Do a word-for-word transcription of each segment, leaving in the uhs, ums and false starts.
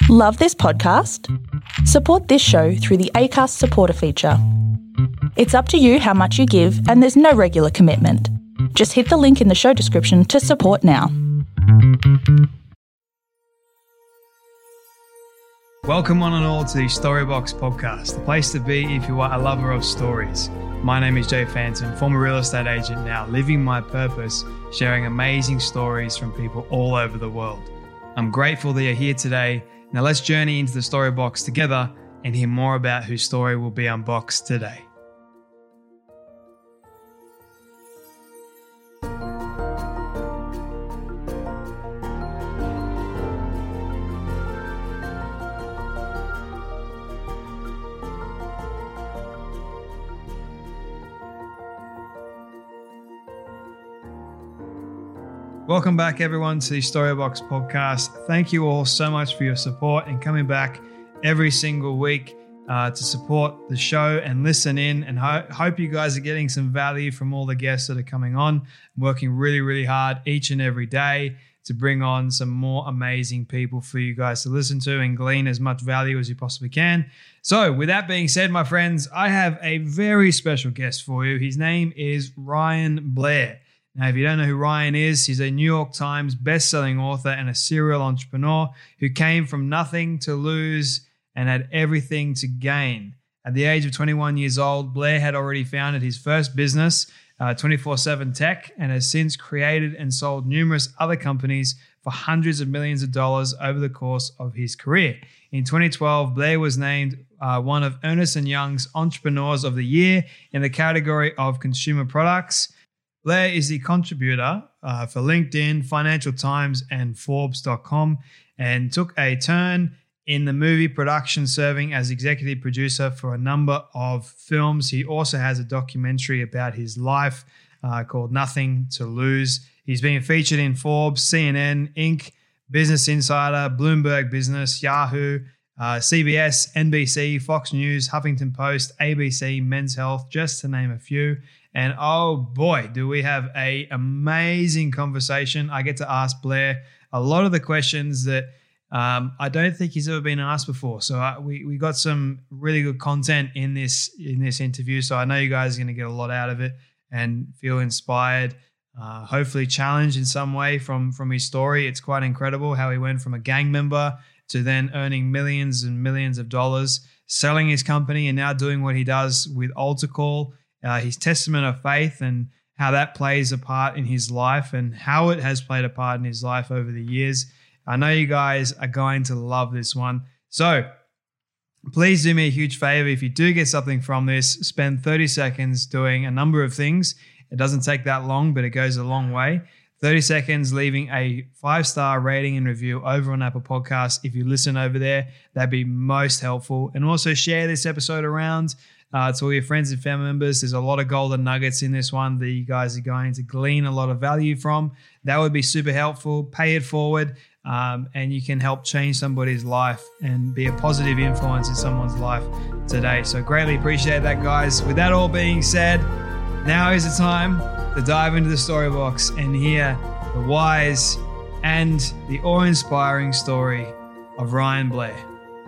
Love this podcast? Support this show through the Acast supporter feature. It's up to you how much you give, and there's no regular commitment. Just hit the link in the show description to support now. Welcome one and all to the Storybox podcast, the place to be if you are a lover of stories. My name is Jay Phantom, former real estate agent now, living my purpose, sharing amazing stories from people all over the world. I'm grateful that you're here today. Now let's journey into the Storybox together and hear more about whose story will be unboxed today. Welcome back, everyone, to the Storybox podcast. Thank you all so much for your support and coming back every single week uh, to support the show and listen in. And ho- hope you guys are getting some value from all the guests that are coming on. I'm working really, really hard each and every day to bring on some more amazing people for you guys to listen to and glean as much value as you possibly can. So with that being said, my friends, I have a very special guest for you. His name is Ryan Blair. Now, if you don't know who Ryan is, he's a New York Times best-selling author and a serial entrepreneur who came from nothing to lose and had everything to gain. At the age of twenty-one years old, Blair had already founded his first business, uh, twenty-four seven Tech, and has since created and sold numerous other companies for hundreds of millions of dollars over the course of his career. In twenty twelve, Blair was named uh, one of Ernst and Young's Entrepreneurs of the Year in the category of consumer products. Blair is the contributor uh, for LinkedIn, Financial Times, and Forbes dot com, and took a turn in the movie production, serving as executive producer for a number of films. He also has a documentary about his life uh, called Nothing to Lose. He's been featured in Forbes, C N N, Inc, Business Insider, Bloomberg Business, Yahoo, uh, C B S, N B C, Fox News, Huffington Post, A B C, Men's Health, just to name a few. And oh boy, do we have a amazing conversation. I get to ask Blair a lot of the questions that um, I don't think he's ever been asked before. So I, we we got some really good content in this in this interview. So I know you guys are going to get a lot out of it and feel inspired, uh, hopefully challenged in some way from from his story. It's quite incredible how he went from a gang member to then earning millions and millions of dollars, selling his company, and now doing what he does with Altacall. Uh, his testament of faith and how that plays a part in his life and how it has played a part in his life over the years. I know you guys are going to love this one. So please do me a huge favor. If you do get something from this, spend thirty seconds doing a number of things. It doesn't take that long, but it goes a long way. thirty seconds leaving a five-star rating and review over on Apple Podcasts. If you listen over there, that'd be most helpful. And also share this episode around Uh, to all your friends and family members. There's a lot of golden nuggets in this one that you guys are going to glean a lot of value from. That would be super helpful. Pay it forward, um, and you can help change somebody's life and be a positive influence in someone's life today. So greatly appreciate that, guys. With that all being said, now is the time to dive into the Storybox and hear the wise and the awe-inspiring story of Ryan Blair.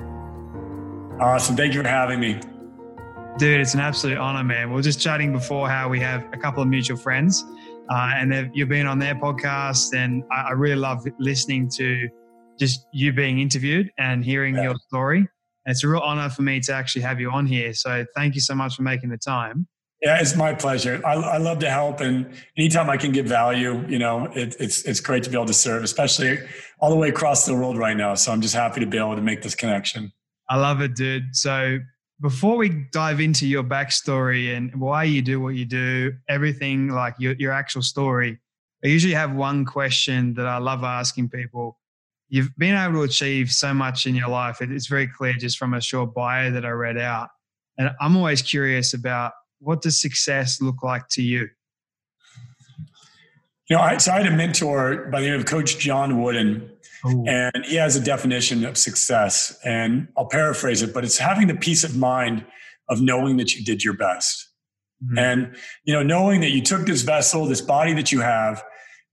Awesome. Thank you for having me. Dude, it's an absolute honor, man. We were just chatting before how we have a couple of mutual friends uh, and you've been on their podcast, and I, I really love listening to just you being interviewed and hearing yeah. your story. And it's a real honor for me to actually have you on here. So thank you so much for making the time. Yeah, it's my pleasure. I, I love to help, and anytime I can give value, you know, it, it's it's great to be able to serve, especially all the way across the world right now. So I'm just happy to be able to make this connection. I love it, dude. So before we dive into your backstory and why you do what you do, everything like your, your actual story, I usually have one question that I love asking people. You've been able to achieve so much in your life. It's very clear just from a short bio that I read out. And I'm always curious about, what does success look like to you? You know, I, so I had a mentor by the name of Coach John Wooden. Ooh. And he has a definition of success, and I'll paraphrase it, but it's having the peace of mind of knowing that you did your best. Mm-hmm. And, you know, knowing that you took this vessel, this body that you have,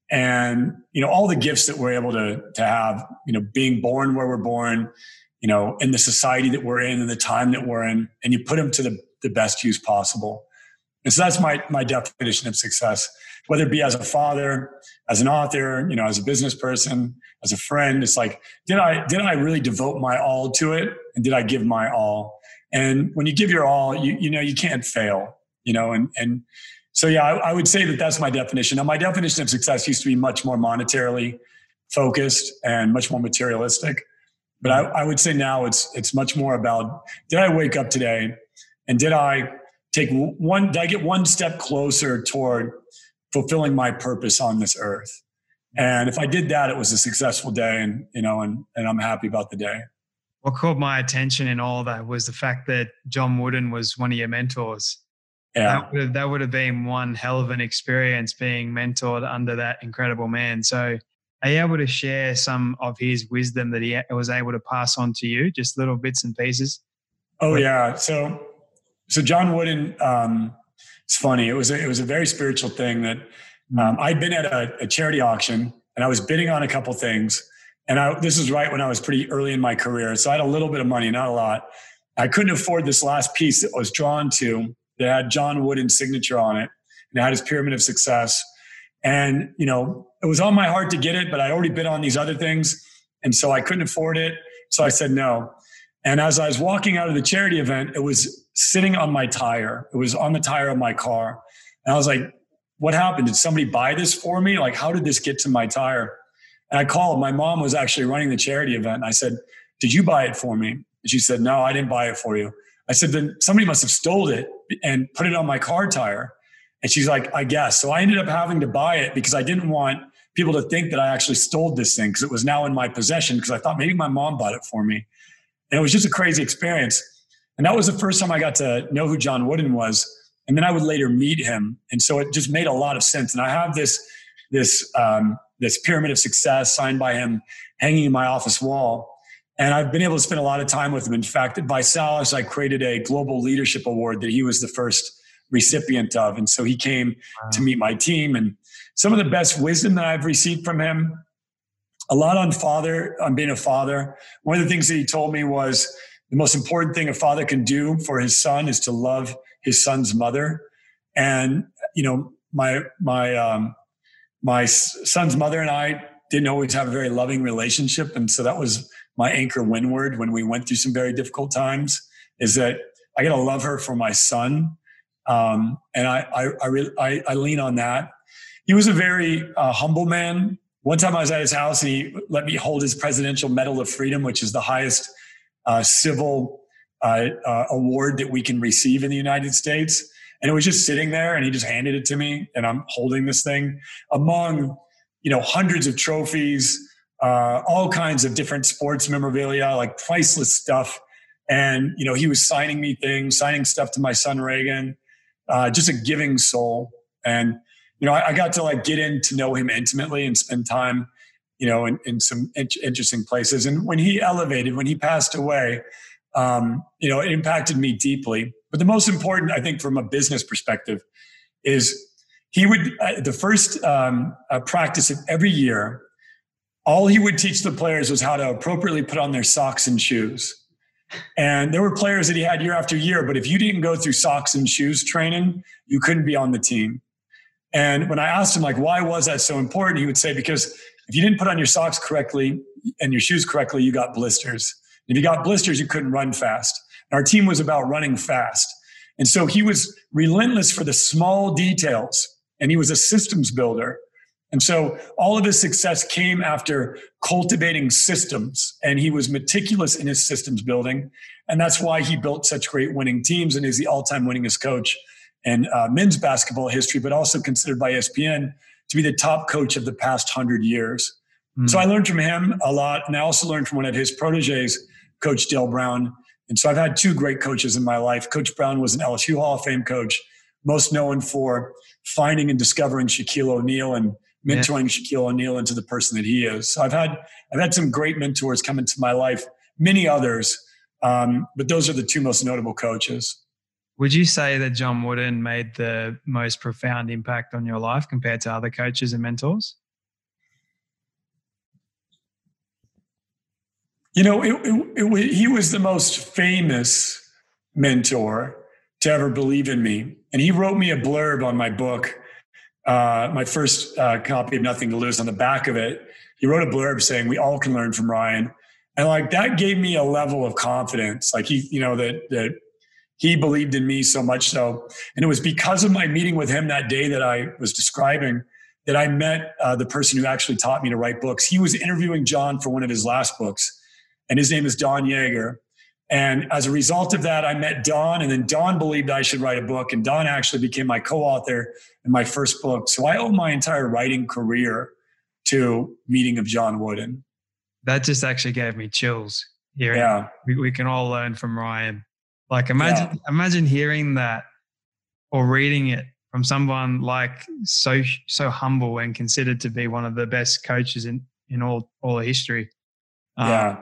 and, you know, all the gifts that we're able to, to have, you know, being born where we're born, you know, in the society that we're in and the time that we're in, and you put them to the, the best use possible. And so that's my, my definition of success, whether it be as a father, as an author, you know, as a business person, as a friend. It's like, did I, did I really devote my all to it? And did I give my all? And when you give your all, you, you know, you can't fail, you know, and, and so, yeah, I, I would say that that's my definition. Now, my definition of success used to be much more monetarily focused and much more materialistic. But I, I would say now it's, it's much more about, did I wake up today and did I take one, did I get one step closer toward fulfilling my purpose on this earth? And if I did that, it was a successful day, and, you know, and, and I'm happy about the day. What caught my attention in all of that was the fact that John Wooden was one of your mentors. Yeah. That would have, that would have been one hell of an experience being mentored under that incredible man. So are you able to share some of his wisdom that he was able to pass on to you, just little bits and pieces? Oh, yeah. So, so John Wooden, um, it's funny. It was a, it was a very spiritual thing that um, I'd been at a, a charity auction, and I was bidding on a couple things. And I, this was right when I was pretty early in my career. So I had a little bit of money, not a lot. I couldn't afford this last piece that was drawn to that had John Wooden's signature on it, and it had his pyramid of success. And, you know, it was on my heart to get it, but I already bid on these other things. And so I couldn't afford it. So I said no. And as I was walking out of the charity event, it was sitting on my tire. It was on the tire of my car. And I was like, what happened? Did somebody buy this for me? Like, how did this get to my tire? And I called. My mom was actually running the charity event. And I said, did you buy it for me? And she said, no, I didn't buy it for you. I said, then somebody must have stole it and put it on my car tire. And she's like, I guess. So I ended up having to buy it because I didn't want people to think that I actually stole this thing, because it was now in my possession, because I thought maybe my mom bought it for me. And it was just a crazy experience. And that was the first time I got to know who John Wooden was. And then I would later meet him. And so it just made a lot of sense. And I have this, this, um, this pyramid of success signed by him hanging in my office wall. And I've been able to spend a lot of time with him. In fact, at ViSalus, I created a global leadership award that he was the first recipient of. And so he came wow. to meet my team. And some of the best wisdom that I've received from him, a lot on father, on being a father. One of the things that he told me was the most important thing a father can do for his son is to love his son's mother. And, you know, my, my, um, my son's mother and I didn't always have a very loving relationship. And so that was my anchor windward when we went through some very difficult times, is that I got to love her for my son. Um, and I, I, I, really, I, I lean on that. He was a very uh, humble man. One time I was at his house and he let me hold his Presidential Medal of Freedom, which is the highest uh, civil uh, uh, award that we can receive in the United States. And it was just sitting there, and he just handed it to me, and I'm holding this thing among, you know, hundreds of trophies, uh, all kinds of different sports memorabilia, like priceless stuff. And, you know, he was signing me things, signing stuff to my son, Reagan, uh, just a giving soul. And, you know, I, I got to like get in to know him intimately and spend time, you know, in, in some in- interesting places. And when he elevated, when he passed away, um, you know, it impacted me deeply. But the most important, I think, from a business perspective, is he would, uh, the first um, uh, practice of every year, all he would teach the players was how to appropriately put on their socks and shoes. And there were players that he had year after year, but if you didn't go through socks and shoes training, you couldn't be on the team. And when I asked him, like, why was that so important? He would say, because if you didn't put on your socks correctly and your shoes correctly, you got blisters. If you got blisters, you couldn't run fast. Our team was about running fast. And so he was relentless for the small details, and he was a systems builder. And so all of his success came after cultivating systems, and he was meticulous in his systems building. And that's why he built such great winning teams and is the all-time winningest coach in uh, men's basketball history, but also considered by E S P N to be the top coach of the past hundred years. Mm. So I learned from him a lot. And I also learned from one of his proteges, Coach Dale Brown. And so I've had two great coaches in my life. Coach Brown was an L S U Hall of Fame coach, most known for finding and discovering Shaquille O'Neal and mentoring yeah. Shaquille O'Neal into the person that he is. So I've had I've had some great mentors come into my life, many others, um, but those are the two most notable coaches. Would you say that John Wooden made the most profound impact on your life compared to other coaches and mentors? You know, it, it, it, was- he was the most famous mentor to ever believe in me. And he wrote me a blurb on my book, uh, my first uh, copy of Nothing to Lose. On the back of it, he wrote a blurb saying, "We all can learn from Ryan." And like, that gave me a level of confidence. Like he, you know, that, that he believed in me so much so. And it was because of my meeting with him that day that I was describing that I met uh, the person who actually taught me to write books. He was interviewing John for one of his last books, and his name is Don Yeager. And as a result of that, I met Don, and then Don believed I should write a book, and Don actually became my co-author in my first book. So I owe my entire writing career to meeting of John Wooden. That just actually gave me chills. Hearing Yeah. we, we can all learn from Ryan. Like imagine, Yeah. imagine hearing that or reading it from someone like so so humble and considered to be one of the best coaches in in all all of history. Um, Yeah.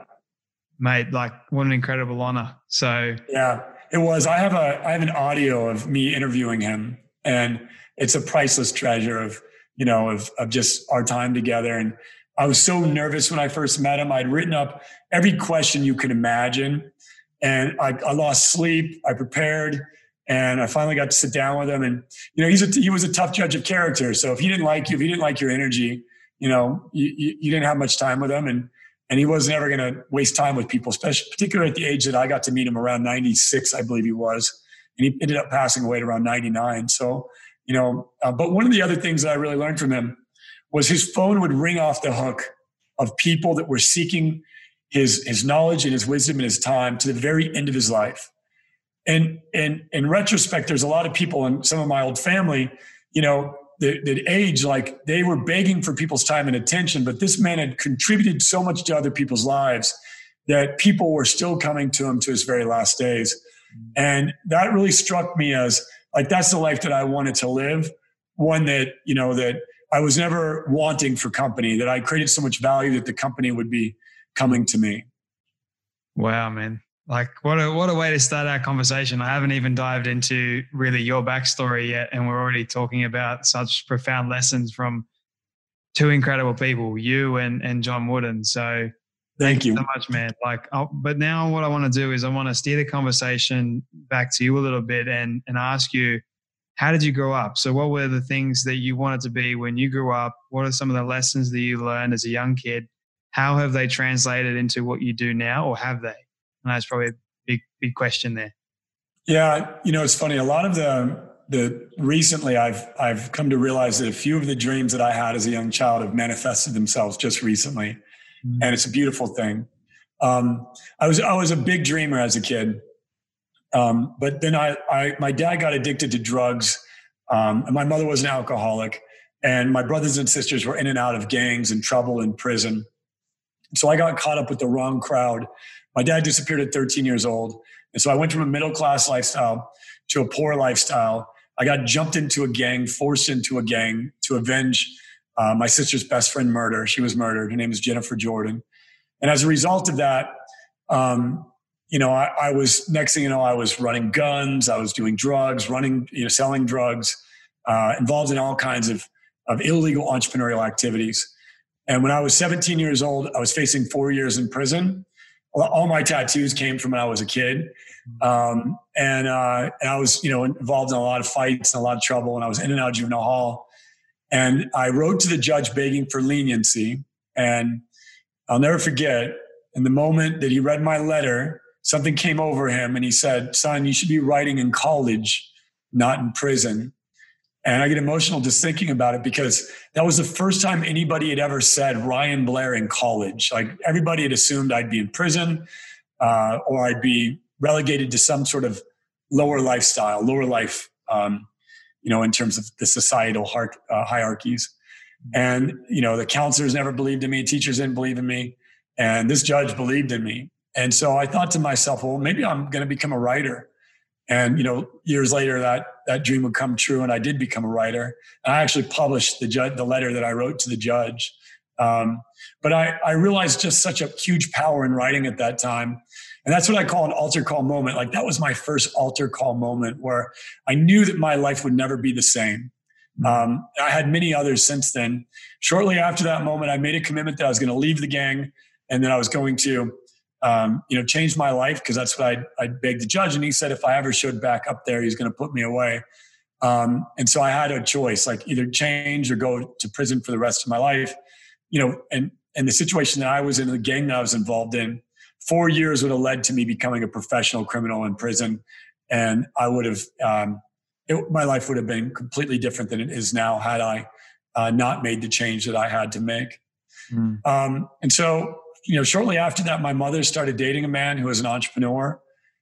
Mate, like what an incredible honor. So Yeah, it was. I have a I have an audio of me interviewing him, and it's a priceless treasure of, you know, of of just our time together. And I was so nervous when I first met him. I'd written up every question you could imagine, and I, I lost sleep. I prepared, and I finally got to sit down with him. And you know, he's a, he was a tough judge of character. So if he didn't like you, if he didn't like your energy, you know, you, you, you didn't have much time with him. And And he wasn't ever going to waste time with people, especially particularly at the age that I got to meet him around ninety-six, I believe he was. And he ended up passing away at around ninety-nine. So, you know, uh, but one of the other things that I really learned from him was his phone would ring off the hook of people that were seeking his, his knowledge and his wisdom and his time to the very end of his life. And, and in retrospect, there's a lot of people in some of my old family, you know, that, that age, like they were begging for people's time and attention, but this man had contributed so much to other people's lives that people were still coming to him to his very last days. And that really struck me as like, that's the life that I wanted to live. One that, you know, that I was never wanting for company, that I created so much value that the company would be coming to me. wow, man. Like what a what a way to start our conversation. I haven't even dived into really your backstory yet, and we're already talking about such profound lessons from two incredible people, you and and John Wooden. So Thank you so much, man. Like, I'll, but now what I want to do is I want to steer the conversation back to you a little bit and and ask you, how did you grow up? So what were the things that you wanted to be when you grew up? What are some of the lessons that you learned as a young kid? How have they translated into what you do now, or have they? And that's probably a big, big question there. Yeah, you know, it's funny. A lot of the the recently, I've I've come to realize that a few of the dreams that I had as a young child have manifested themselves just recently, mm-hmm. and it's a beautiful thing. Um, I was I was a big dreamer as a kid, um, but then I, I my dad got addicted to drugs, um, and my mother was an alcoholic, and my brothers and sisters were in and out of gangs and trouble in prison. So I got caught up with the wrong crowd. My dad disappeared at thirteen years old. And so I went from a middle-class lifestyle to a poor lifestyle. I got jumped into a gang, forced into a gang to avenge uh, my sister's best friend murder. She was murdered. Her name is Jennifer Jordan. And as a result of that, um, you know, I, I was, next thing you know, I was running guns. I was doing drugs, running, you know, selling drugs, uh, involved in all kinds of, of illegal entrepreneurial activities. And when I was seventeen years old, I was facing four years in prison. All my tattoos came from when I was a kid. Um, and, uh, and I was, you know, involved in a lot of fights and a lot of trouble, and I was in and out of juvenile hall. And I wrote to the judge begging for leniency. And I'll never forget, in the moment that he read my letter, something came over him and he said, "Son, you should be writing in college, not in prison." And I get emotional just thinking about it, because that was the first time anybody had ever said Ryan Blair in college. Like, everybody had assumed I'd be in prison uh, or I'd be relegated to some sort of lower lifestyle, lower life, um, you know, in terms of the societal hier- uh, hierarchies. And, you know, the counselors never believed in me. Teachers didn't believe in me. And this judge believed in me. And so I thought to myself, well, maybe I'm going to become a writer. And, you know, years later, that that dream would come true, and I did become a writer. And I actually published the judge, the letter that I wrote to the judge. Um, but I, I realized just such a huge power in writing at that time. And that's what I call an altar call moment. Like, that was my first altar call moment where I knew that my life would never be the same. Um, I had many others since then. Shortly after that moment, I made a commitment that I was going to leave the gang, and that I was going to um, you know, changed my life because that's what I I begged the judge. And he said, if I ever showed back up there, he's going to put me away. Um, and so I had a choice, like either change or go to prison for the rest of my life. You know, and and the situation that I was in, the gang that I was involved in, four years would have led to me becoming a professional criminal in prison, and I would have um, it, my life would have been completely different than it is now had I uh, not made the change that I had to make. Mm. Um, and so, you know, shortly after that, my mother started dating a man who was an entrepreneur,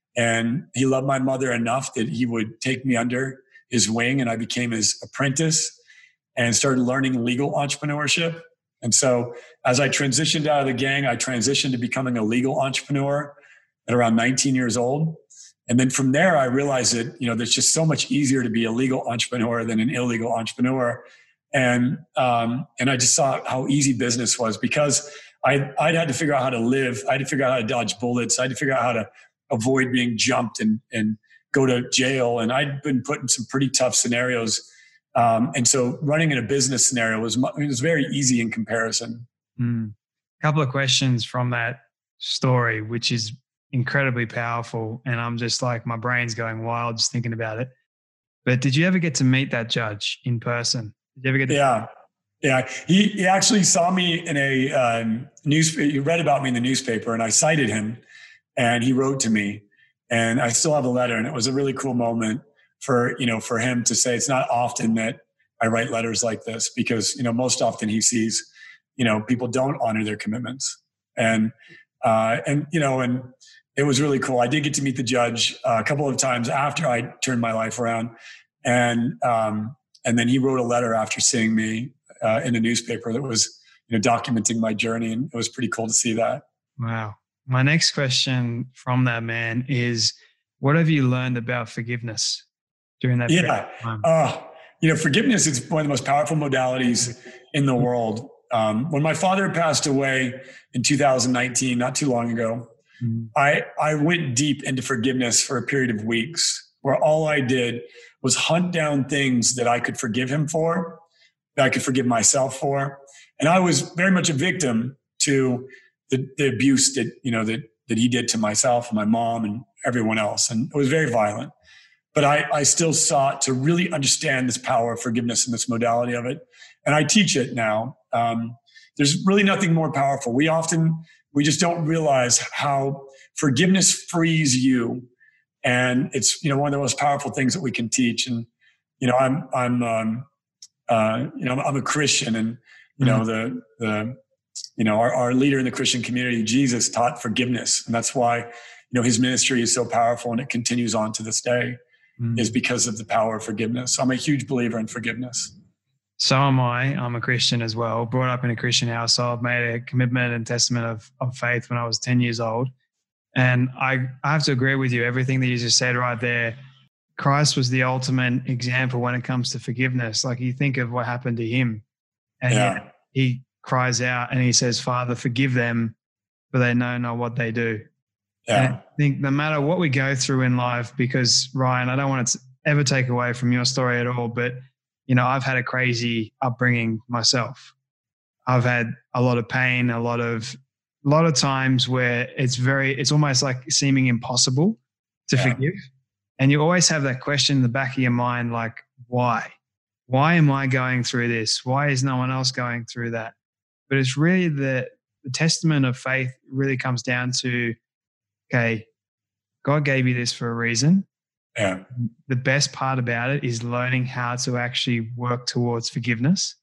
and he loved my mother enough that he would take me under his wing, and I became his apprentice and started learning legal entrepreneurship. And so as I transitioned out of the gang, I transitioned to becoming a legal entrepreneur at around nineteen years old. And then from there, I realized that, you know, there's just so much easier to be a legal entrepreneur than an illegal entrepreneur. And, um, and I just saw how easy business was because I, I'd had to figure out how to live. I had to figure out how to dodge bullets. I had to figure out how to avoid being jumped and, and go to jail. And I'd been put in some pretty tough scenarios. Um, and so running in a business scenario was, it was very easy in comparison. Mm. A couple of questions from that story, which is incredibly powerful. And I'm just like, my brain's going wild just thinking about it. But did you ever get to meet that judge in person? Did you ever get to Yeah. Yeah. He, he actually saw me in a um, newspaper. He read about me in the newspaper, and I cited him, and he wrote to me. And I still have a letter, and it was a really cool moment for, you know, for him to say, it's not often that I write letters like this, because, you know, most often he sees, you know, people don't honor their commitments. And, uh, and, you know, and it was really cool. I did get to meet the judge uh, a couple of times after I turned my life around. And, um, and then he wrote a letter after seeing me uh, in a newspaper that was, you know, documenting my journey. And it was pretty cool to see that. Wow. My next question from that man is, what have you learned about forgiveness during that period yeah. of time? Uh, you know, forgiveness is one of the most powerful modalities in the world. Um, when my father passed away in two thousand nineteen, not too long ago, mm-hmm. I, I went deep into forgiveness for a period of weeks where all I did was hunt down things that I could forgive him for, that I could forgive myself for. And I was very much a victim to the, the abuse that, you know, that, that he did to myself and my mom and everyone else. And it was very violent. But I, I still sought to really understand this power of forgiveness and this modality of it. And I teach it now. Um, there's really nothing more powerful. We often, we just don't realize how forgiveness frees you. And it's, you know, one of the most powerful things that we can teach. And, you know, I'm, I'm, um, uh, you know, I'm a Christian, and, you know, the, the, you know, our, our leader in the Christian community, Jesus, taught forgiveness. And that's why, you know, his ministry is so powerful, and it continues on to this day, mm. is because of the power of forgiveness. So I'm a huge believer in forgiveness. So am I. I'm a Christian as well, brought up in a Christian household, made a commitment and testament of, of faith when I was ten years old. And I, I have to agree with you. Everything that you just said right there, Christ was the ultimate example when it comes to forgiveness. Like, you think of what happened to him, and yeah. he, he cries out and he says, Father, forgive them, for they know not what they do. Yeah. And I think no matter what we go through in life, because Ryan, I don't want to ever take away from your story at all, but you know, I've had a crazy upbringing myself. I've had a lot of pain, a lot of, a lot of times where it's very, it's almost like seeming impossible to yeah. forgive. And you always have that question in the back of your mind, like, why? Why am I going through this? Why is no one else going through that? But it's really the, the testament of faith really comes down to, okay, God gave you this for a reason. Yeah. The best part about it is learning how to actually work towards forgiveness.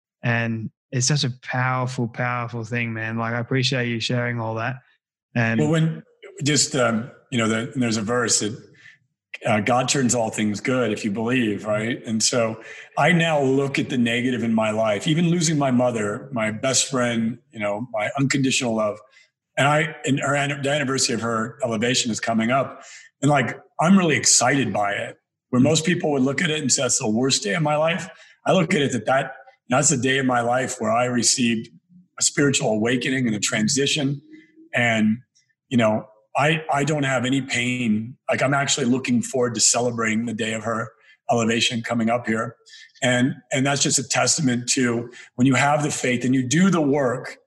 And it's such a powerful, powerful thing, man. Like, I appreciate you sharing all that. And well, when just, um, you know, the, there's a verse that uh, God turns all things good if you believe, right? And so I now look at the negative in my life, even losing my mother, my best friend, you know, my unconditional love. And I, and her, the anniversary of her elevation is coming up. And like, I'm really excited by it. Where most people would look at it and say, that's the worst day of my life. I look at it that, that that's the day of my life where I received a spiritual awakening and a transition. And, you know, I, I don't have any pain. Like, I'm actually looking forward to celebrating the day of her elevation coming up here. And, and that's just a testament to when you have the faith and you do the work,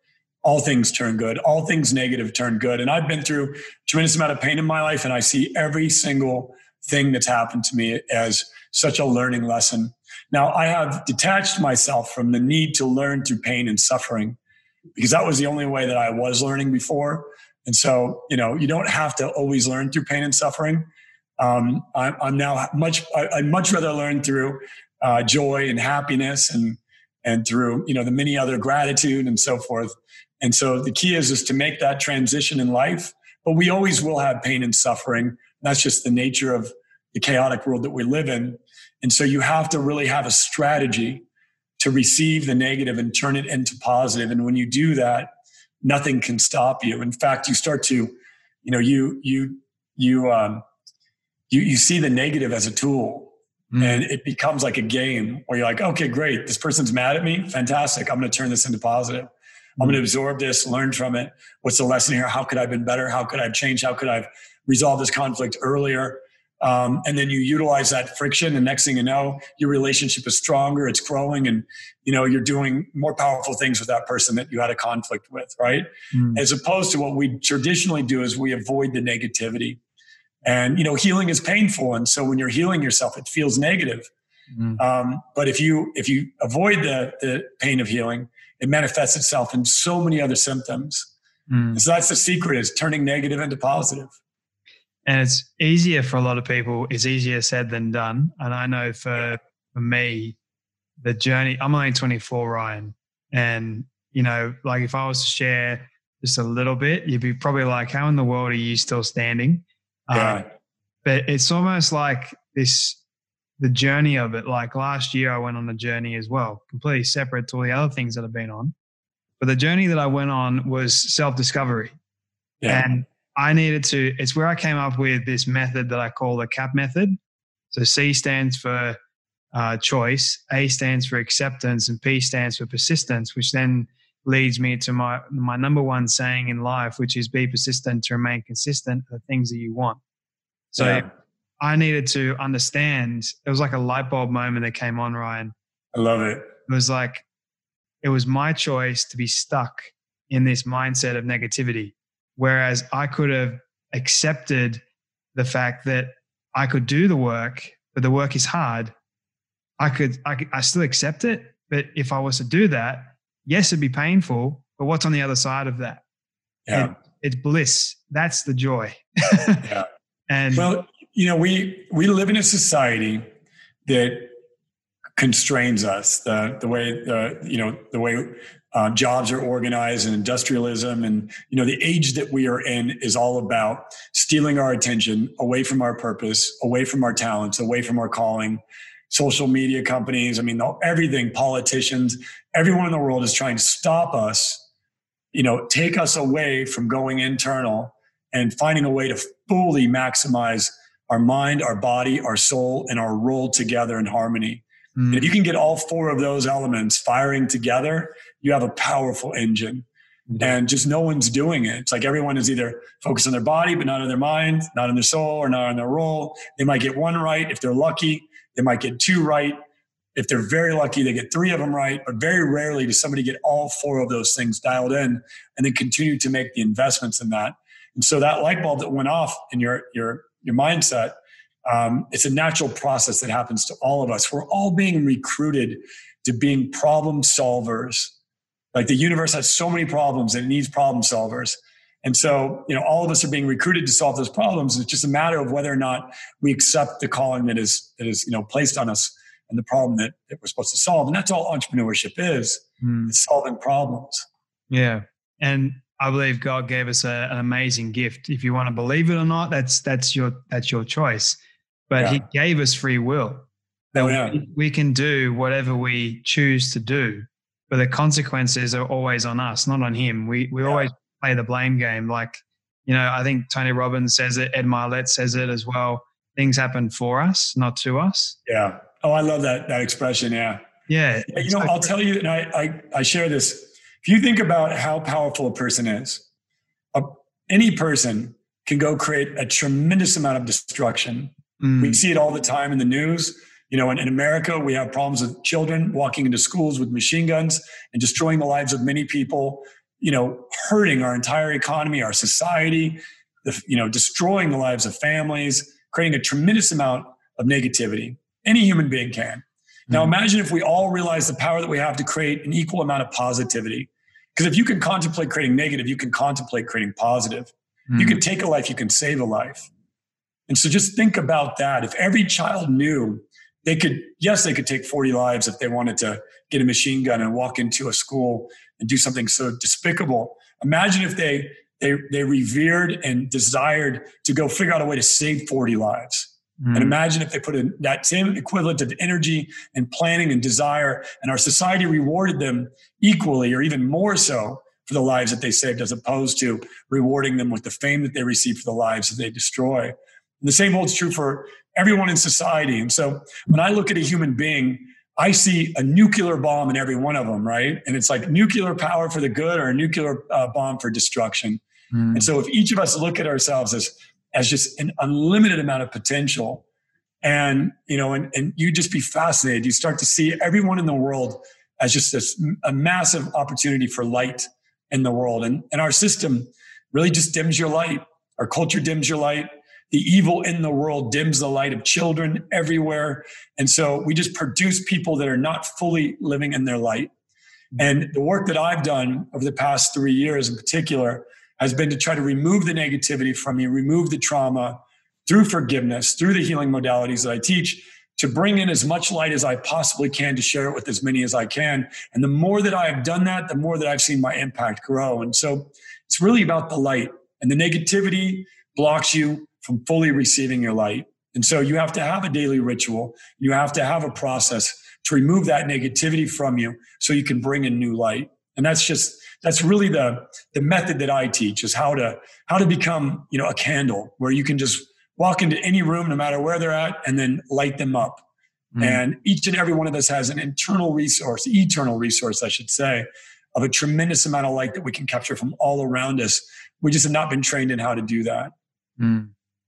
all things turn good. All things negative turn good. And I've been through a tremendous amount of pain in my life, and I see every single thing that's happened to me as such a learning lesson. Now, I have detached myself from the need to learn through pain and suffering, because that was the only way that I was learning before. And so, you know, you don't have to always learn through pain and suffering. Um, I'm, I'm now much, I, I'd much rather learn through uh, joy and happiness and, and through, you know, the many other gratitude and so forth. And so the key is, is to make that transition in life, but we always will have pain and suffering. That's just the nature of the chaotic world that we live in. And so you have to really have a strategy to receive the negative and turn it into positive. And when you do that, nothing can stop you. In fact, you start to, you know, you, you, you, um, you, you see the negative as a tool, mm. and it becomes like a game where you're like, okay, great. This person's mad at me. Fantastic. I'm going to turn this into positive. I'm going to absorb this, learn from it. What's the lesson here? How could I have been better? How could I have changed? How could I have resolved this conflict earlier? Um, and then you utilize that friction, and next thing you know, your relationship is stronger, it's growing, and you know, you're doing more powerful things with that person that you had a conflict with, right? Mm. As opposed to what we traditionally do is we avoid the negativity. And you know, healing is painful, and so when you're healing yourself, it feels negative. Mm. Um, but if you if you avoid the the pain of healing, it manifests itself in so many other symptoms. Mm. And so that's the secret, is turning negative into positive. And it's easier for a lot of people. It's easier said than done. And I know for, for me, the journey, I'm only twenty-four, Ryan. And, you know, like if I was to share just a little bit, you'd be probably like, how in the world are you still standing? Yeah. Um, but it's almost like this, the journey of it. Like last year I went on a journey as well, completely separate to all the other things that I've been on. But the journey that I went on was self-discovery. Yeah. And I needed to, it's where I came up with this method that I call the CAP method. So C stands for uh, choice, A stands for acceptance, and P stands for persistence, which then leads me to my, my number one saying in life, which is be persistent to remain consistent for the things that you want. So yeah. I needed to understand, it was like a light bulb moment that came on, Ryan. I love it. It was like, it was my choice to be stuck in this mindset of negativity. Whereas I could have accepted the fact that I could do the work, but the work is hard. I could, I could, I still accept it. But if I was to do that, yes, it'd be painful, but what's on the other side of that? Yeah. It, it's bliss. That's the joy. Yeah. And well, you know, we, we live in a society that constrains us, the, the way, the, you know, the way, Uh, jobs are organized and industrialism. And, you know, the age that we are in is all about stealing our attention away from our purpose, away from our talents, away from our calling. Social media companies, I mean, everything, politicians, everyone in the world is trying to stop us, you know, take us away from going internal and finding a way to fully maximize our mind, our body, our soul, and our role together in harmony. Mm. And if you can get all four of those elements firing together, you have a powerful engine. Mm-hmm. And just no one's doing it. It's like everyone is either focused on their body, but not on their mind, not on their soul, or not on their role. They might get one right. If they're lucky, they might get two right. If they're very lucky, they get three of them right. But very rarely does somebody get all four of those things dialed in and then continue to make the investments in that. And so that light bulb that went off in your, your, your mindset, um, it's a natural process that happens to all of us. We're all being recruited to being problem solvers. Like the universe has so many problems and it needs problem solvers. And so, you know, all of us are being recruited to solve those problems. It's just a matter of whether or not we accept the calling that is, that is, you know, placed on us and the problem that, that we're supposed to solve. And that's all entrepreneurship is, mm. it's solving problems. Yeah. And I believe God gave us a, an amazing gift. If you want to believe it or not, that's, that's your, that's your choice. But yeah. He gave us free will. That oh, yeah. we, we can do whatever we choose to do. But the consequences are always on us, not on him. We we yeah. always play the blame game. Like, you know, I think Tony Robbins says it, Ed Mylett says it as well. Things happen for us, not to us. Yeah. Oh, I love that that expression. Yeah. Yeah. yeah you know, so I'll tell you, and I, I I share this. If you think about how powerful a person is, a, any person can go create a tremendous amount of destruction. Mm. We see it all the time in the news. You know, in, in America, we have problems with children walking into schools with machine guns and destroying the lives of many people. you know, hurting our entire economy, our society, the, you know, destroying the lives of families, creating a tremendous amount of negativity. Any human being can. Now, imagine if we all realize the power that we have to create an equal amount of positivity. Because if you can contemplate creating negative, you can contemplate creating positive. Mm. You can take a life, you can save a life. And so just think about that. If every child knew they could, yes, they could take forty lives if they wanted to get a machine gun and walk into a school and do something so despicable. Imagine if they they they revered and desired to go figure out a way to save forty lives. Mm. And imagine if they put in that same equivalent of energy and planning and desire, and our society rewarded them equally or even more so for the lives that they saved, as opposed to rewarding them with the fame that they receive for the lives that they destroy. And the same holds true for everyone in society. And so when I look at a human being, I see a nuclear bomb in every one of them, right? And it's like nuclear power for the good or a nuclear uh, bomb for destruction. Mm. And so if each of us look at ourselves as as just an unlimited amount of potential, and you know, and, and you just be fascinated, you start to see everyone in the world as just this, a massive opportunity for light in the world. And, and our system really just dims your light. Our culture dims your light. The evil in the world dims the light of children everywhere. And so we just produce people that are not fully living in their light. And the work that I've done over the past three years in particular has been to try to remove the negativity from you, remove the trauma through forgiveness, through the healing modalities that I teach, to bring in as much light as I possibly can to share it with as many as I can. And the more that I have done that, the more that I've seen my impact grow. And so it's really about the light, and the negativity blocks you from fully receiving your light. And so you have to have a daily ritual. You have to have a process to remove that negativity from you so you can bring in new light. And that's just, that's really the, the method that I teach, is how to, how to become, you know, a candle where you can just walk into any room, no matter where they're at, and then light them up. Mm. And each and every one of us has an internal resource, eternal resource, I should say, of a tremendous amount of light that we can capture from all around us. We just have not been trained in how to do that. Mm.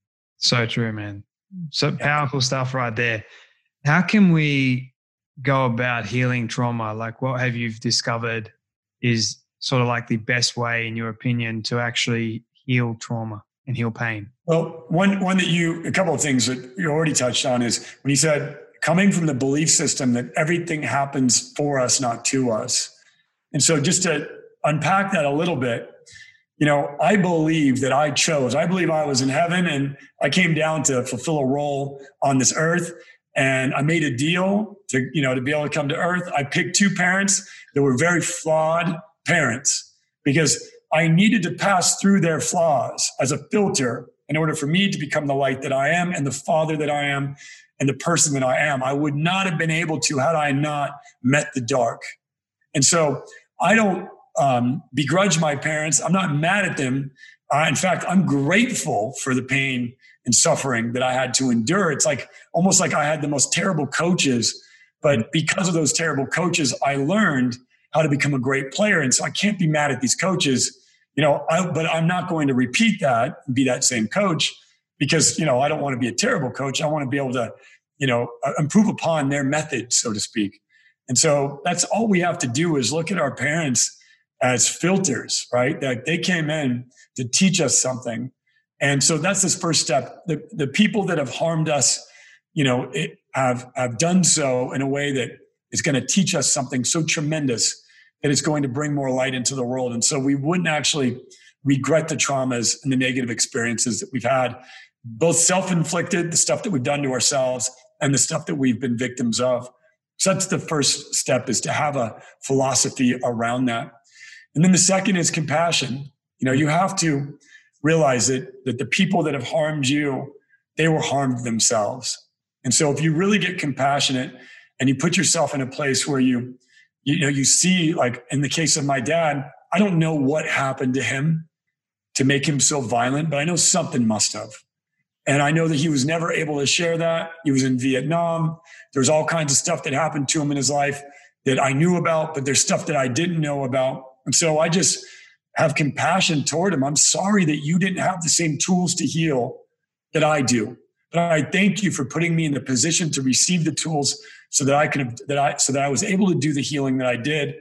So true, man. So powerful stuff right there. How can we go about healing trauma? Like, what have you discovered is sort of like the best way, in your opinion, to actually heal trauma and heal pain? Well, one, one that you, a couple of things that you already touched on is when you said coming from the belief system that everything happens for us, not to us. And so just to unpack that a little bit, you know, I believe that I chose, I believe I was in heaven and I came down to fulfill a role on this earth. And I made a deal to, you know, to be able to come to earth. I picked two parents that were very flawed parents because I needed to pass through their flaws as a filter in order for me to become the light that I am and the father that I am and the person that I am. I would not have been able to had I not met the dark. And so I don't um, begrudge my parents. I'm not mad at them. Uh, in fact, I'm grateful for the pain and suffering that I had to endure. It's like almost like I had the most terrible coaches, but because of those terrible coaches, I learned how to become a great player. And so I can't be mad at these coaches, you know, I, but I'm not going to repeat that and be that same coach because, you know, I don't want to be a terrible coach. I want to be able to, you know, improve upon their method, so to speak. And so that's all we have to do is look at our parents as filters, right? That they came in to teach us something. And so that's this first step. The, the people that have harmed us, you know, it, have, have done so in a way that is going to teach us something so tremendous that it's going to bring more light into the world. And so we wouldn't actually regret the traumas and the negative experiences that we've had, both self-inflicted, the stuff that we've done to ourselves, and the stuff that we've been victims of. So that's the first step, is to have a philosophy around that. And then the second is compassion. You know, you have to realize that, that the people that have harmed you, they were harmed themselves. And so if you really get compassionate and you put yourself in a place where you, you know, you see, like in the case of my dad, I don't know what happened to him to make him so violent, but I know something must have. And I know that he was never able to share that. He was in Vietnam. There's all kinds of stuff that happened to him in his life that I knew about, but there's stuff that I didn't know about. And so I just have compassion toward him. I'm sorry that you didn't have the same tools to heal that I do. But I thank you for putting me in the position to receive the tools so that I could, that I, so that I was able to do the healing that I did.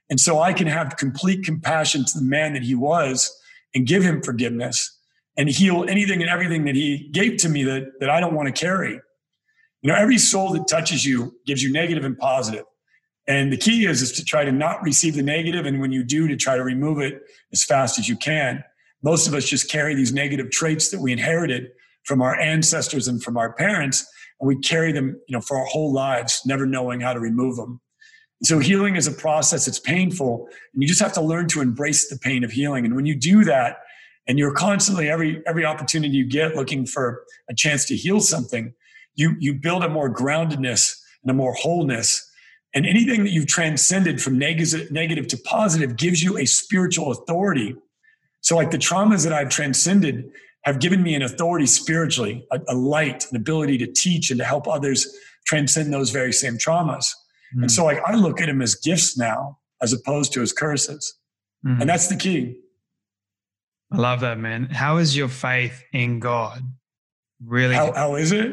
And so I can have complete compassion to the man that he was and give him forgiveness and heal anything and everything that he gave to me that, that I don't want to carry. You know, every soul that touches you gives you negative and positive. And the key is, is to try to not receive the negative. And when you do, to try to remove it as fast as you can. Most of us just carry these negative traits that we inherited from our ancestors and from our parents. And we carry them, you know, for our whole lives, never knowing how to remove them. So healing is a process. It's painful. And you just have to learn to embrace the pain of healing. And when you do that, and you're constantly, every, every opportunity you get, looking for a chance to heal something, you, you build a more groundedness and a more wholeness. And anything that you've transcended from negative, negative to positive gives you a spiritual authority. So like the traumas that I've transcended have given me an authority spiritually, a, a light, an ability to teach and to help others transcend those very same traumas. Mm. And so like I look at them as gifts now, as opposed to as curses. Mm. And that's the key. I love that, man. How is your faith in God really? How, how is it?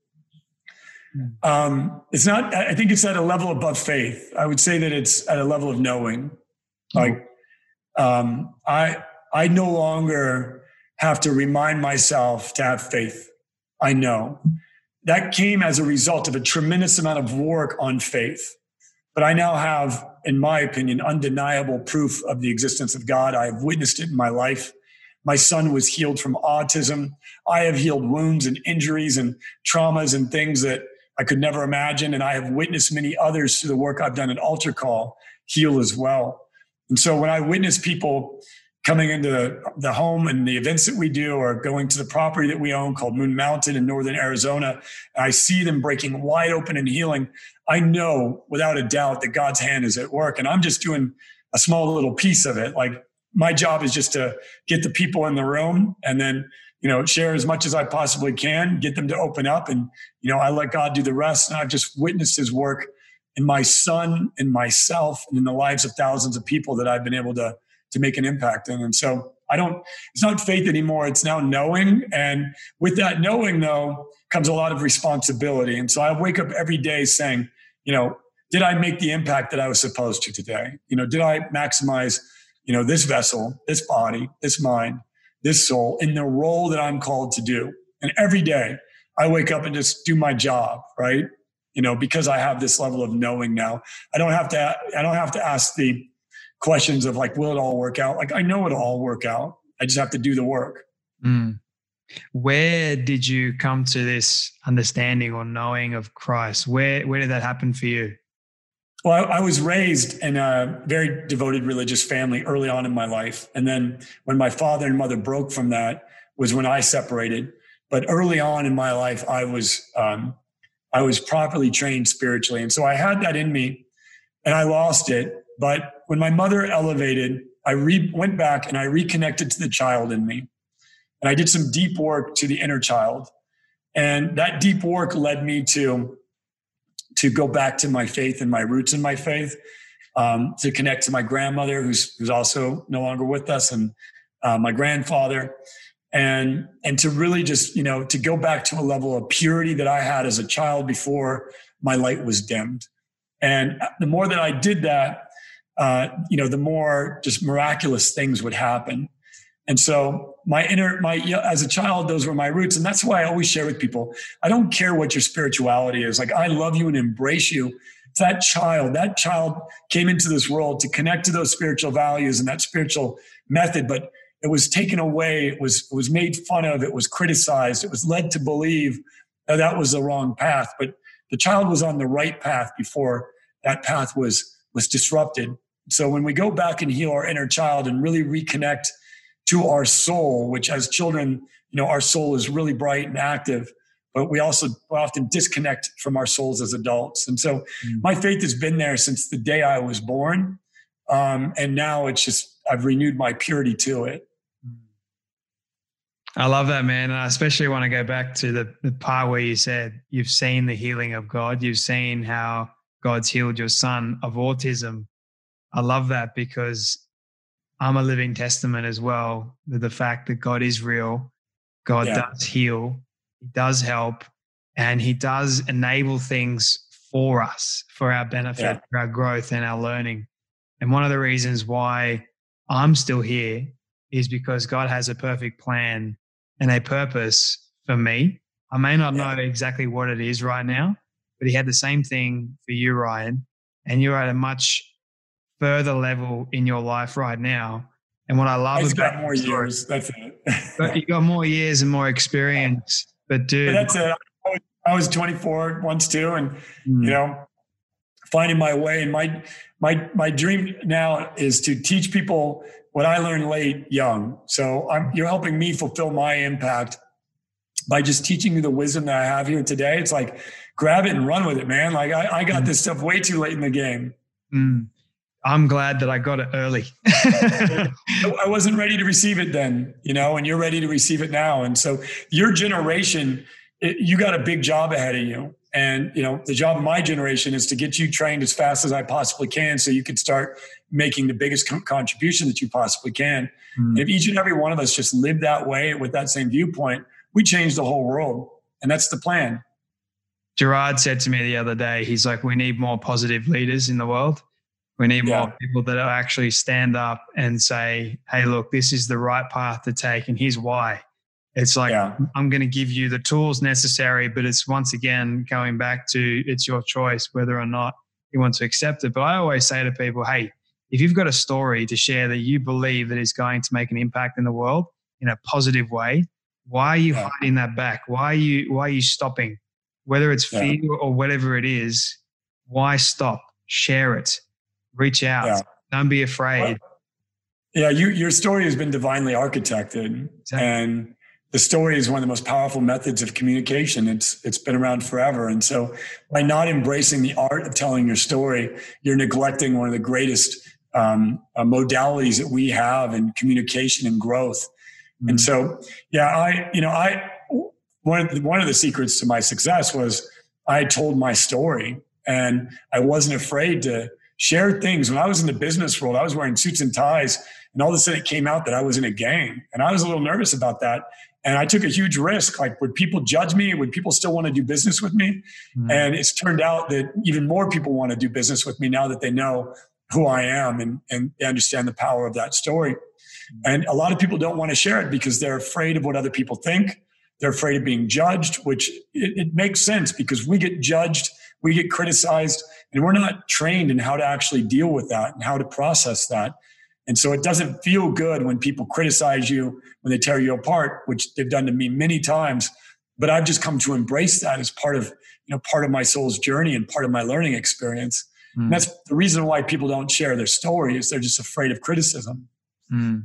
Um, it's not, I think it's at a level above faith. I would say that it's at a level of knowing. Like, um, I, I no longer have to remind myself to have faith. I know that came as a result of a tremendous amount of work on faith. But I now have, in my opinion, undeniable proof of the existence of God. I have witnessed it in my life. My son was healed from autism. I have healed wounds and injuries and traumas and things that I could never imagine. And I have witnessed many others through the work I've done at Altar Call heal as well. And so when I witness people coming into the, the home and the events that we do, or going to the property that we own called Moon Mountain in northern Arizona, and I see them breaking wide open and healing, I know without a doubt that God's hand is at work. And I'm just doing a small little piece of it. Like my job is just to get the people in the room and then, you know, share as much as I possibly can, get them to open up. And, you know, I let God do the rest. And I've just witnessed his work in my son, in myself, and in the lives of thousands of people that I've been able to, to make an impact in. And so I don't, it's not faith anymore. It's now knowing. And with that knowing, though, comes a lot of responsibility. And so I wake up every day saying, you know, did I make the impact that I was supposed to today? You know, did I maximize, you know, this vessel, this body, this mind, this soul in the role that I'm called to do? And every day I wake up and just do my job, right? You know, because I have this level of knowing now. I don't have to, I don't have to ask the questions of like, will it all work out? Like, I know it'll all work out. I just have to do the work. Mm. Where did you come to this understanding or knowing of Christ? Where, where did that happen for you? Well, I, I was raised in a very devoted religious family early on in my life. And then when my father and mother broke from that was when I separated. But early on in my life, I was, um, I was properly trained spiritually. And so I had that in me and I lost it. But when my mother elevated, I re- went back and I reconnected to the child in me. And I did some deep work to the inner child. And that deep work led me to, to go back to my faith and my roots in my faith, um, to connect to my grandmother, who's, who's also no longer with us, and uh, my grandfather. And, and to really just, you know, to go back to a level of purity that I had as a child before my light was dimmed. And the more that I did that, uh, you know, the more just miraculous things would happen. And so my inner, my, as a child, those were my roots. And that's why I always share with people, I don't care what your spirituality is. Like, I love you and embrace you. It's that child, that child came into this world to connect to those spiritual values and that spiritual method, but it was taken away. It was, it was made fun of. It was criticized. It was led to believe that that was the wrong path. But the child was on the right path before that path was, was disrupted. So when we go back and heal our inner child and really reconnect to our soul, which as children, you know, our soul is really bright and active, but we also often disconnect from our souls as adults. And so mm. my faith has been there since the day I was born. Um, and now it's just, I've renewed my purity to it. I love that, man. And I especially want to go back to the, the part where you said you've seen the healing of God. You've seen how God's healed your son of autism. I love that because I'm a living testament as well to the fact that God is real. God yeah. does heal. He does help. And he does enable things for us, for our benefit, yeah. for our growth and our learning. And one of the reasons why I'm still here is because God has a perfect plan and a purpose for me. I may not know exactly what it is right now, but he had the same thing for you, Ryan, and you're at a much further level in your life right now. And what I love I've about got more story, years. That's it. but you got more years and more experience. But dude, but that's it. I was, I was twenty-four once too, and mm. you know, finding my way. And my my my dream now is to teach people what I learned late, young. So I'm, you're helping me fulfill my impact by just teaching you the wisdom that I have here today. It's like, grab it and run with it, man. Like I, I got this stuff way too late in the game. Mm. I'm glad that I got it early. I wasn't ready to receive it then, you know, and you're ready to receive it now. And so your generation, it, you got a big job ahead of you. And, you know, the job of my generation is to get you trained as fast as I possibly can so you can start making the biggest co- contribution that you possibly can. Mm. And if each and every one of us just lived that way with that same viewpoint, we change the whole world. And that's the plan. Gerard said to me the other day, he's like, we need more positive leaders in the world. We need yeah. more people that actually stand up and say, hey, look, this is the right path to take. And here's why. It's like, yeah. I'm going to give you the tools necessary, but it's once again going back to it's your choice whether or not you want to accept it. But I always say to people, hey, if you've got a story to share that you believe that is going to make an impact in the world in a positive way, why are you yeah. hiding that back? Why are you, why are you stopping? Whether it's fear yeah. or whatever it is, why stop? Share it. Reach out. Yeah. Don't be afraid. Well, yeah, you, your story has been divinely architected. Exactly. And the story is one of the most powerful methods of communication. It's It's been around forever. And so by not embracing the art of telling your story, you're neglecting one of the greatest um, uh, modalities that we have in communication and growth. Mm-hmm. And so, yeah, I, you know, I, one of the, one of the secrets to my success was I told my story and I wasn't afraid to share things. When I was in the business world, I was wearing suits and ties, and all of a sudden it came out that I was in a gang, and I was a little nervous about that. And I took a huge risk. Like, would people judge me? Would people still want to do business with me? Mm-hmm. And it's turned out that even more people want to do business with me now that they know who I am and, and they understand the power of that story. Mm-hmm. And a lot of people don't want to share it because they're afraid of what other people think. They're afraid of being judged, which it, it makes sense because we get judged, we get criticized, and we're not trained in how to actually deal with that and how to process that. And so it doesn't feel good when people criticize you, when they tear you apart, which they've done to me many times. But I've just come to embrace that as part of, you know, part of my soul's journey and part of my learning experience. Mm. And that's the reason why people don't share their story is they're just afraid of criticism. Mm.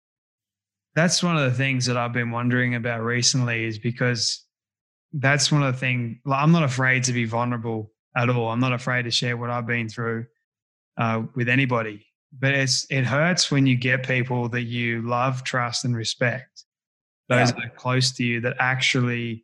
That's one of the things that I've been wondering about recently is because that's one of the things, I'm not afraid to be vulnerable at all. I'm not afraid to share what I've been through uh, with anybody. But it's it hurts when you get people that you love, trust, and respect, those yeah. that are close to you, that actually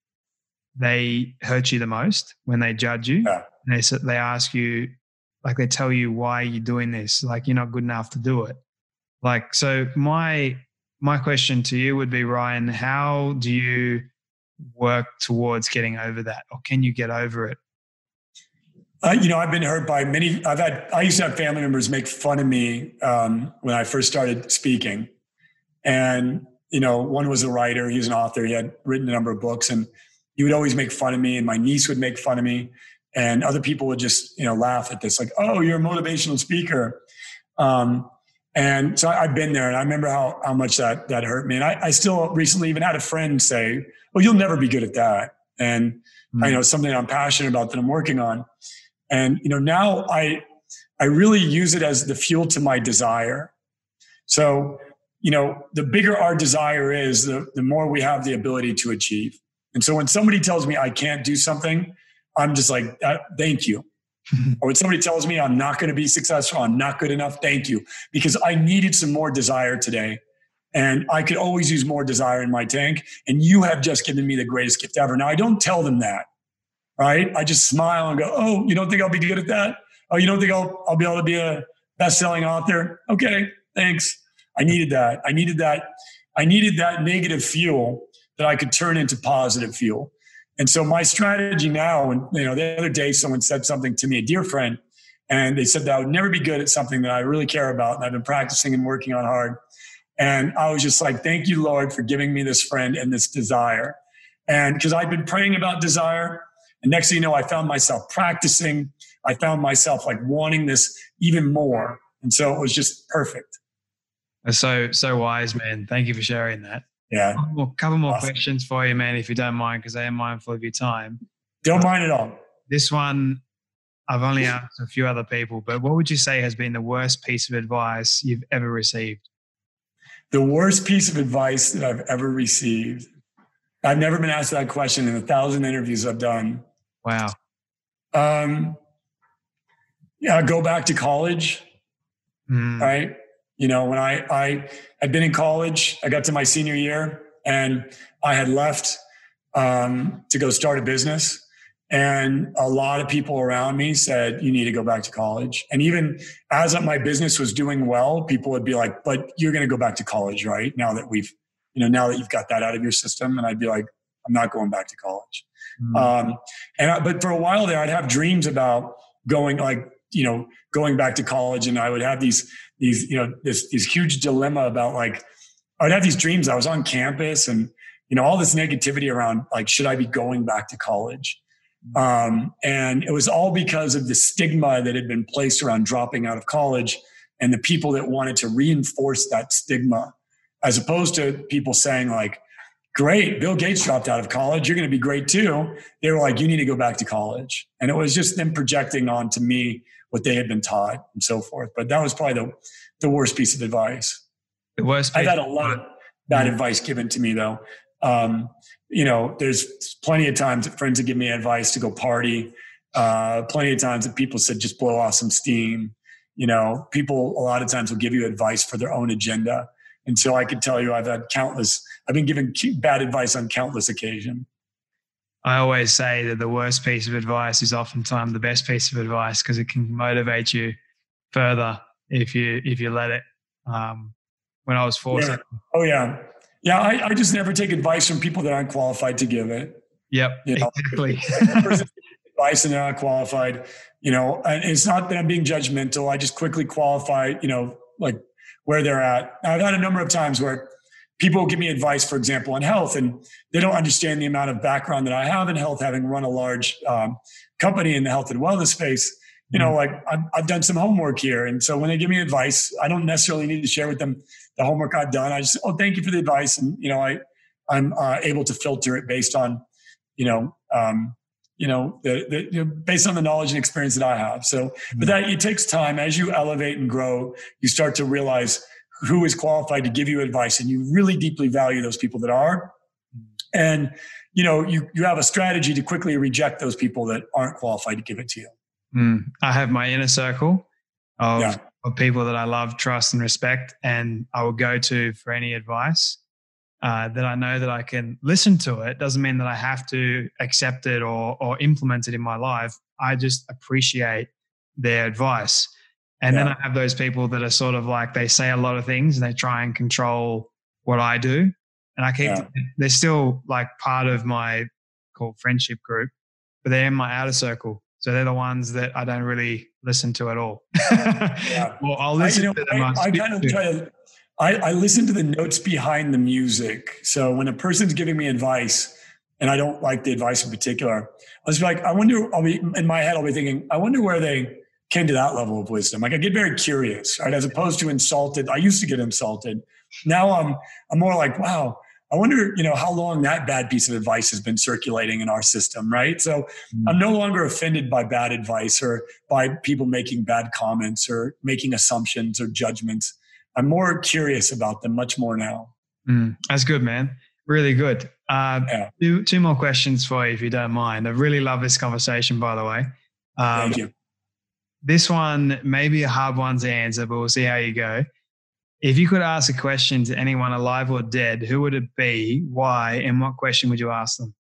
they hurt you the most when they judge you. Yeah. And they they ask you, like they tell you why you're doing this, like you're not good enough to do it. Like, so my my question to you would be, Ryan, how do you work towards getting over that, or can you get over it? Uh, you know, I've been hurt by many. I've had. I used to have family members make fun of me um, when I first started speaking, and you know, one was a writer. He was an author. He had written a number of books, and he would always make fun of me. And my niece would make fun of me, and other people would just, you know, laugh at this, like, "Oh, you're a motivational speaker." Um, and so I've been there, and I remember how how much that that hurt me. And I, I still recently even had a friend say, "Well, you'll never be good at that," and mm-hmm. I know something I'm passionate about that I'm working on. And, you know, now I, I really use it as the fuel to my desire. So, you know, the bigger our desire is, the, the more we have the ability to achieve. And so when somebody tells me I can't do something, I'm just like, thank you. Or when somebody tells me I'm not going to be successful, I'm not good enough, thank you. Because I needed some more desire today. And I could always use more desire in my tank. And you have just given me the greatest gift ever. Now, I don't tell them that. Right? I just smile and go, oh, you don't think I'll be good at that? Oh, you don't think I'll, I'll be able to be a best-selling author? Okay, thanks. I needed that. I needed that. I needed that negative fuel that I could turn into positive fuel. And so my strategy now, and you know, the other day someone said something to me, a dear friend, And they said that I would never be good at something that I really care about. And I've been practicing and working on hard. And I was just like, thank you, Lord, for giving me this friend and this desire. And because I'd been praying about desire. And next thing you know, I found myself practicing. I found myself like wanting this even more. And so it was just perfect. That's so, so wise, man. Thank you for sharing that. Yeah. A couple more, couple more Awesome. questions for you, man, if you don't mind, because I am mindful of your time. Don't mind at all. This one, I've only asked a few other people, but what would you say has been the worst piece of advice you've ever received? The worst piece of advice that I've ever received. I've never been asked that question in a thousand interviews I've done. Wow. Um, yeah, go back to college, Mm. right? You know, when I, I had been in college, I got to my senior year and I had left um, to go start a business. And a lot of people around me said, you need to go back to college. And even as my business was doing well, people would be like, but you're going to go back to college, right? Now that we've, you know, now that you've got that out of your system. And I'd be like, I'm not going back to college. Mm. Um, and I, but for a while there, I'd have dreams about going like, you know, going back to college. And I would have these, these, you know, this, this huge dilemma about like, I'd have these dreams. I was on campus and, you know, all this negativity around like, should I be going back to college? Um, and it was all because of the stigma that had been placed around dropping out of college and the people that wanted to reinforce that stigma, as opposed to people saying like, great, Bill Gates dropped out of college. You're going to be great too. They were like, you need to go back to college. And it was just them projecting onto me what they had been taught and so forth. But that was probably the, the worst piece of advice. The worst. I've had a lot of bad mm-hmm. advice given to me though. Um, you know, there's plenty of times that friends would give me advice to go party. Uh, plenty of times that people said, just blow off some steam. You know, people a lot of times will give you advice for their own agenda. And so I can tell you, I've had countless, I've been given bad advice on countless occasions. I always say that the worst piece of advice is oftentimes the best piece of advice because it can motivate you further if you, if you let it. Um, when I was forced. Yeah. Oh yeah. Yeah, I, I just never take advice from people that aren't qualified to give it. Yep, you know, exactly. Advice and they're not qualified. You know, and it's not that I'm being judgmental. I just quickly qualify, you know, like where they're at. I've had a number of times where people give me advice, for example, on health, and they don't understand the amount of background that I have in health, having run a large um, company in the health and wellness space. You know, like I've, I've done some homework here. And so when they give me advice, I don't necessarily need to share with them the homework I've done. I just, oh, thank you for the advice. And, you know, I, I'm uh, able to filter it based on, you know, um, you know, the, the, you know, based on the knowledge and experience that I have. So, mm-hmm. but that it takes time as you elevate and grow, you start to realize who is qualified to give you advice, and you really deeply value those people that are. And, you know, you, you have a strategy to quickly reject those people that aren't qualified to give it to you. Mm. I have my inner circle of, yeah. of people that I love, trust, and respect, and I will go to for any advice uh, that I know that I can listen to. It doesn't mean that I have to accept it or or implement it in my life. I just appreciate their advice. And yeah. then I have those people that are sort of like, they say a lot of things and they try and control what I do. And I keep, yeah. they're still like part of my called friendship group, but they're in my outer circle. So they're the ones that I don't really listen to at all. yeah. Well, I'll listen I, you know, to them. I, I kind of to. try to, I, I listen to the notes behind the music. So when a person's giving me advice and I don't like the advice in particular, I was like, I wonder, I'll be in my head, I'll be thinking, I wonder where they came to that level of wisdom. Like I get very curious, right? As opposed to insulted. I used to get insulted. Now I'm, I'm more like, wow, I wonder, you know, how long that bad piece of advice has been circulating in our system, right? So mm-hmm. I'm no longer offended by bad advice or by people making bad comments or making assumptions or judgments. I'm more curious about them much more now. Mm, that's good, man. Really good. Uh, yeah. two, two more questions for you, if you don't mind. I really love this conversation, by the way. Um, Thank you. This one may be a hard one to answer, but we'll see how you go. If you could ask a question to anyone alive or dead, who would it be, why, and what question would you ask them?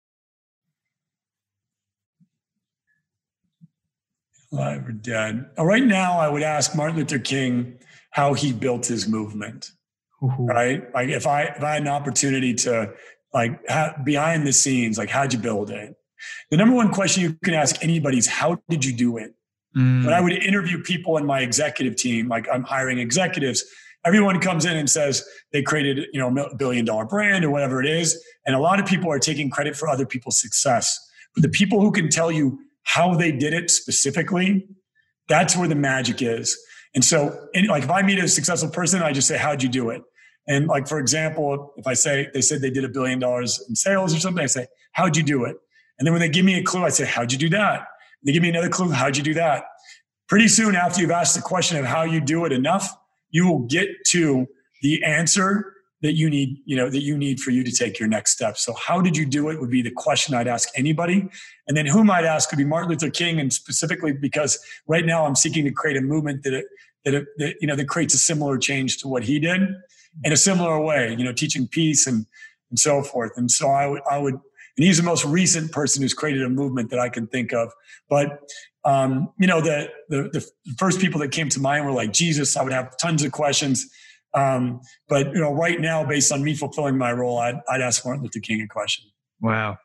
Alive or dead. Right now, I would ask Martin Luther King how he built his movement, Ooh. Right? Like if I, if I had an opportunity to like have, behind the scenes, like how'd you build it? The number one question you can ask anybody is how did you do it? Mm. When I would interview people in my executive team, like I'm hiring executives, everyone comes in and says they created, you know, a billion dollar brand or whatever it is. And a lot of people are taking credit for other people's success. But the people who can tell you how they did it specifically, that's where the magic is. And so, like, if I meet a successful person, I just say, how'd you do it? And like, for example, if I say, they said they did a billion dollars in sales or something, I say, how'd you do it? And then when they give me a clue, I say, how'd you do that? They give me another clue, how'd you do that? Pretty soon after you've asked the question of how you do it enough, you will get to the answer that you need, you know, that you need for you to take your next step. So how did you do it would be the question I'd ask anybody. And then whom I'd ask could be Martin Luther King. And specifically because right now I'm seeking to create a movement that, it, that, it, that, you know, that creates a similar change to what he did in a similar way, you know, teaching peace and, and so forth. And so I would, I would, and he's the most recent person who's created a movement that I can think of. But, um, you know, the, the, the first people that came to mind were like Jesus. I would have tons of questions. Um, but, you know, right now, based on me fulfilling my role, I'd, I'd ask Martin Luther King a question. Wow.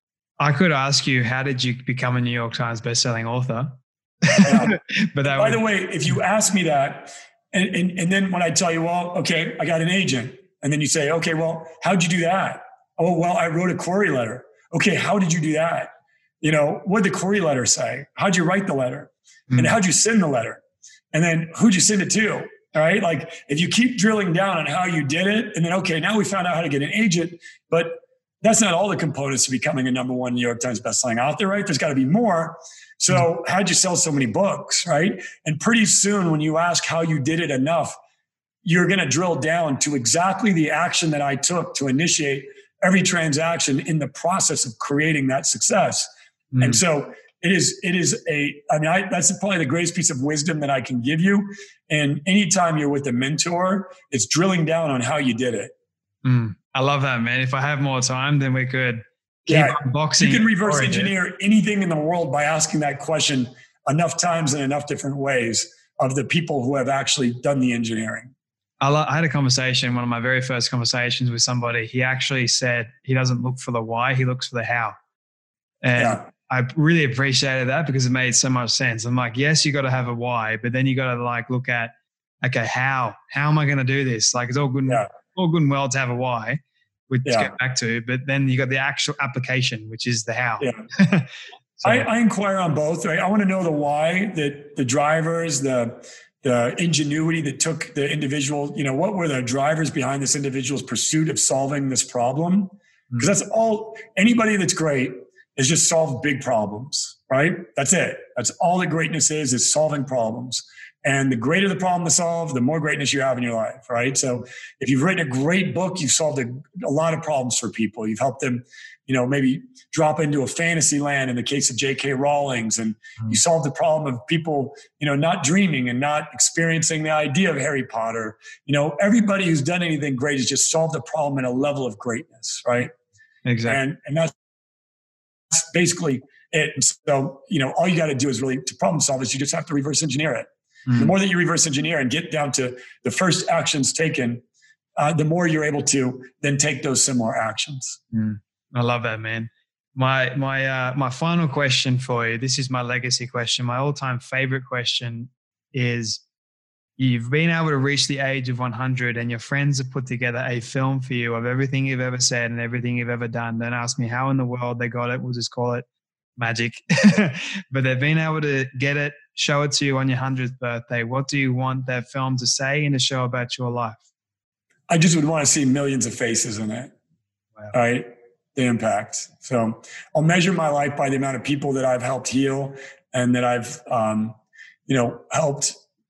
I could ask you, how did you become a New York Times bestselling author? Yeah. But that By would... the way, if you ask me that, and, and, and then when I tell you, well, okay, I got an agent. And then you say, okay, well, how'd you do that? Oh, well, I wrote a query letter. Okay, how did you do that? You know, what did the query letter say? How'd you write the letter? Mm. And how'd you send the letter? And then who'd you send it to? All right. Like if you keep drilling down on how you did it, and then, okay, now we found out how to get an agent, but that's not all the components to becoming a number one New York Times bestselling author, right? There's got to be more. So how'd you sell so many books, right? And pretty soon when you ask how you did it enough, you're going to drill down to exactly the action that I took to initiate every transaction in the process of creating that success. Mm. And so it is, it is a, I mean, I, that's probably the greatest piece of wisdom that I can give you. And anytime you're with a mentor, it's drilling down on how you did it. Mm. I love that, man. If I have more time, then we could keep yeah, unboxing. You can reverse engineer anything in the world by asking that question enough times in enough different ways of the people who have actually done the engineering. I, lo- I had a conversation, one of my very first conversations with somebody. He actually said he doesn't look for the why, he looks for the how. And yeah. I really appreciated that because it made so much sense. I'm like, yes, you got to have a why, but then you got to like look at, okay, how? How am I going to do this? Like it's all good, yeah. all good and well to have a why, which yeah. get back to, but then you got the actual application, which is the how. Yeah. so, I, I inquire on both, right? I want to know the why, the the drivers, the the ingenuity that took the individual, you know, what were the drivers behind this individual's pursuit of solving this problem? Because mm-hmm. that's all, anybody that's great is just solve big problems, right? That's it. That's all that greatness is, is solving problems. And the greater the problem to solve, the more greatness you have in your life, right? So if you've written a great book, you've solved a, a lot of problems for people. You've helped them, you know, maybe drop into a fantasy land in the case of J K Rowling's, and mm. you solved the problem of people, you know, not dreaming and not experiencing the idea of Harry Potter. You know, everybody who's done anything great has just solved a problem at a level of greatness, right? Exactly. And, and that's basically it. And so, you know, all you got to do is really, to problem solve is you just have to reverse engineer it. Mm. The more that you reverse engineer and get down to the first actions taken, uh, the more you're able to then take those similar actions. Mm. I love that, man. My my uh, my final question for you. This is my legacy question. My all-time favorite question is: you've been able to reach the age of one hundred, and your friends have put together a film for you of everything you've ever said and everything you've ever done. Don't ask me how in the world they got it. We'll just call it magic. But they've been able to get it, show it to you on your hundredth birthday. What do you want that film to say and to show about your life? I just would want to see millions of faces in it. Wow. Right. The impact. So I'll measure my life by the amount of people that I've helped heal and that I've, um, you know, helped,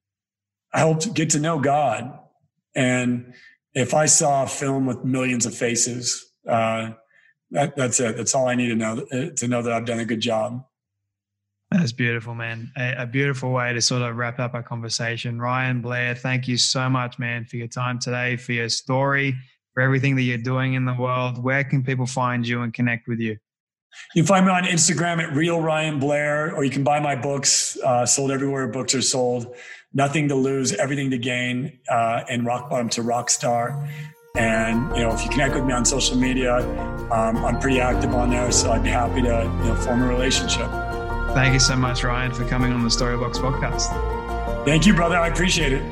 helped get to know God. And if I saw a film with millions of faces, uh, that, that's it. That's all I need to know, to know that I've done a good job. That's beautiful, man. A, a beautiful way to sort of wrap up our conversation. Ryan Blair, thank you so much, man, for your time today, for your story, for everything that you're doing in the world. Where can people find you and connect with you? You can find me on Instagram at Real Ryan Blair, or you can buy my books, uh, sold everywhere books are sold. Nothing to Lose, Everything to Gain, uh, and Rock Bottom to Rockstar. And, you know, if you connect with me on social media, um, I'm pretty active on there, so I'd be happy to, you know, form a relationship. Thank you so much, Ryan, for coming on the Storybox podcast. Thank you, brother. I appreciate it.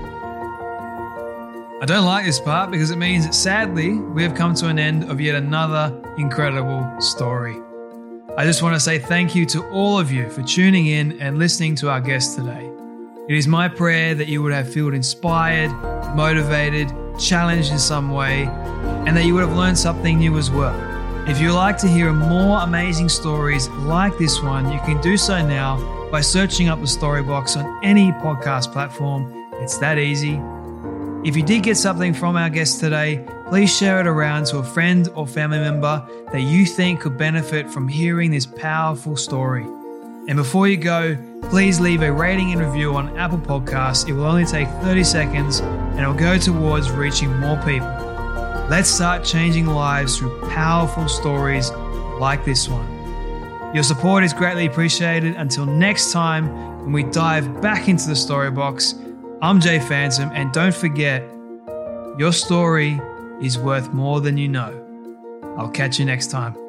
I don't like this part because it means that sadly, we have come to an end of yet another incredible story. I just want to say thank you to all of you for tuning in and listening to our guest today. It is my prayer that you would have felt inspired, motivated, challenged in some way, and that you would have learned something new as well. If you'd like to hear more amazing stories like this one, you can do so now by searching up the Storybox on any podcast platform. It's that easy. If you did get something from our guest today, please share it around to a friend or family member that you think could benefit from hearing this powerful story. And before you go, please leave a rating and review on Apple Podcasts. It will only take thirty seconds and it will go towards reaching more people. Let's start changing lives through powerful stories like this one. Your support is greatly appreciated. Until next time, when we dive back into the Storybox, I'm Jay Phantom, and don't forget, your story is worth more than you know. I'll catch you next time.